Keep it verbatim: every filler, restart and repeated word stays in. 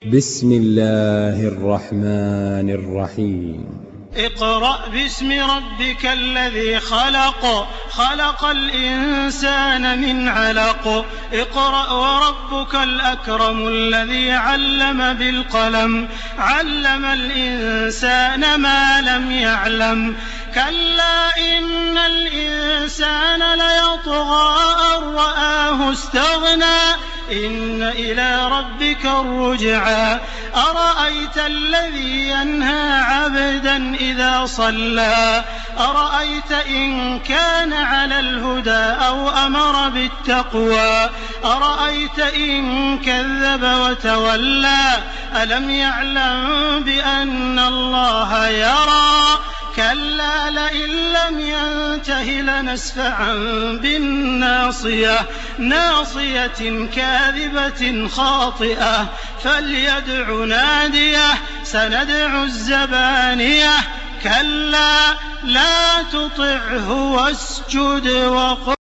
بسم الله الرحمن الرحيم اقرأ باسم ربك الذي خلق خلق الإنسان من علق اقرأ وربك الأكرم الذي علم بالقلم علم الإنسان ما لم يعلم كلا إن الإنسان ليطغى أن رآه استغنى إن إلى ربك الرجعى أرأيت الذي ينهى عبدا إذا صلى أرأيت إن كان على الهدى أو أمر بالتقوى أرأيت إن كذب وتولى ألم يعلم بأن الله يرى كلا لئن لم ينته لنسفعا بالناصية ناصية كاذبة خاطئة فليدع ناديه سندع الزبانية كلا لا تطعه واسجد وقل